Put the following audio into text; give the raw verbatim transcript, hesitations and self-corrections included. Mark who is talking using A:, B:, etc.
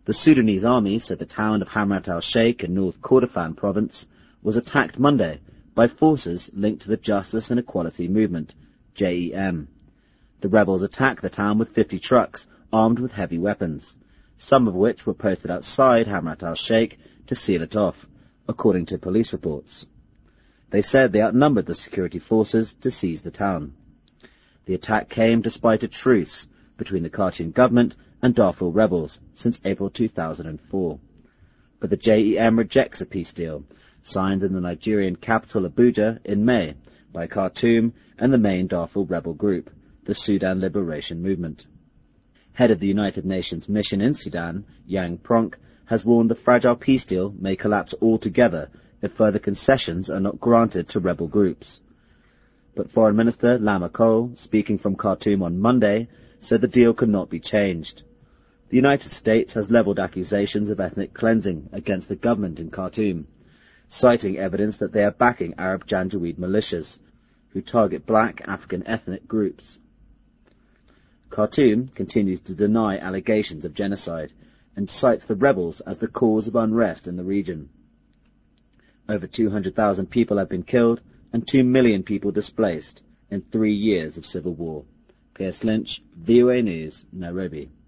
A: The Sudanese army said the town of Hamrat al-Sheikh in North Kordofan province was attacked Monday by forces linked to the Justice and Equality Movement, J E M. The rebels attacked the town with fifty trucks armed with heavy weapons, some of which were posted outside Hamrat al-Sheikh to seal it off, according to police reports. They said they outnumbered the security forces to seize the town. The attack came despite a truce between the Khartoum government and Darfur rebels since April two thousand four. But the J E M rejects a peace deal signed in the Nigerian capital Abuja in May by Khartoum and the main Darfur rebel group, the Sudan Liberation Movement. Head of the United Nations mission in Sudan, Yang Pronk, has warned the fragile peace deal may collapse altogether if further concessions are not granted to rebel groups. But Foreign Minister Lama Cole, speaking from Khartoum on Monday, said the deal could not be changed. The United States has leveled accusations of ethnic cleansing against the government in Khartoum, citing evidence that they are backing Arab Janjaweed militias, who target black African ethnic groups. Khartoum continues to deny allegations of genocide and cites the rebels as the cause of unrest in the region. Over two hundred thousand people have been killed and two million people displaced in three years of civil war. Piers Lynch, V O A News, Nairobi.